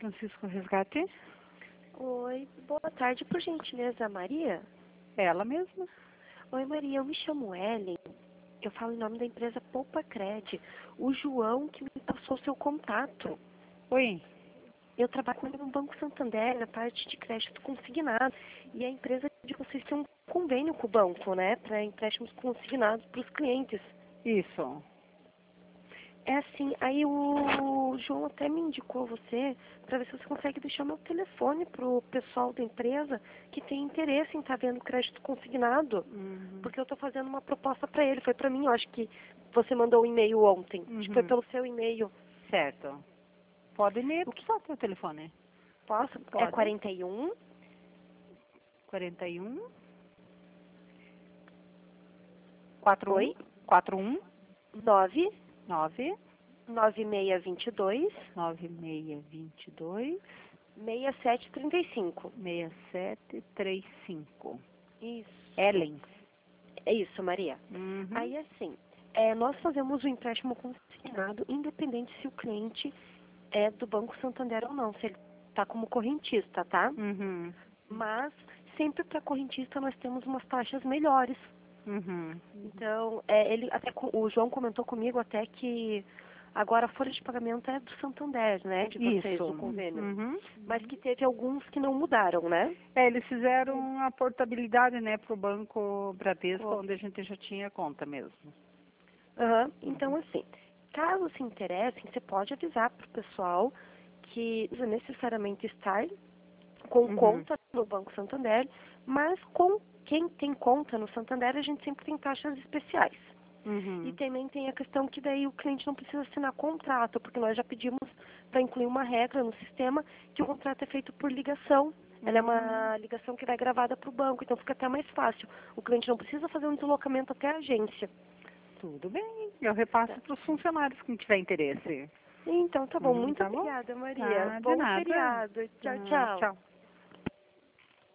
Francisco Resgate? Oi, boa tarde, por gentileza, Maria? Ela mesma? Oi, Maria, eu me chamo Ellen. Eu falo em nome da empresa Poupa Cred. O João que me passou seu contato. Oi. Eu trabalho com ele no Banco Santander, na parte de crédito consignado. E a empresa de vocês tem um convênio com o banco, né? Para empréstimos consignados para os clientes. Isso. É assim, aí o João até me indicou você para ver se você consegue deixar meu telefone pro pessoal da empresa que tem interesse em estar vendo crédito consignado, porque eu estou fazendo uma proposta para ele. Foi para mim, eu acho que você mandou um e-mail ontem. Acho que foi pelo seu e-mail. Certo. Pode me passar o teu telefone? Posso? Pode. É 41 41 Oi? 41 9 9 9622 9622 6735. 6735. Isso. Ellen. É isso, Maria. Uhum. Aí, assim, nós fazemos o empréstimo consignado, independente se o cliente é do Banco Santander ou não, se ele está como correntista, tá? Uhum. Mas, sempre para correntista, nós temos umas taxas melhores. Uhum. Então, o João comentou comigo até que agora a folha de pagamento é do Santander, né? De vocês, Isso. do convênio. Uhum. Mas que teve alguns que não mudaram, né? Eles fizeram a portabilidade, né, para o Banco Bradesco, onde a gente já tinha conta mesmo. Então, assim, caso se interessem, você pode avisar para o pessoal que não é necessariamente estar com conta no Banco Santander, mas com quem tem conta no Santander, a gente sempre tem taxas especiais. E também tem a questão que daí o cliente não precisa assinar contrato, porque nós já pedimos para incluir uma regra no sistema que o contrato é feito por ligação. Ela é uma ligação que vai gravada para o banco, então fica até mais fácil. O cliente não precisa fazer um deslocamento até a agência. Tudo bem, eu repasso para os funcionários que tiver interesse. Então, tá bom. Muito Tá bom? obrigada, Maria. Tá, de Bom nada. feriado. Tchau, tchau. Tchau.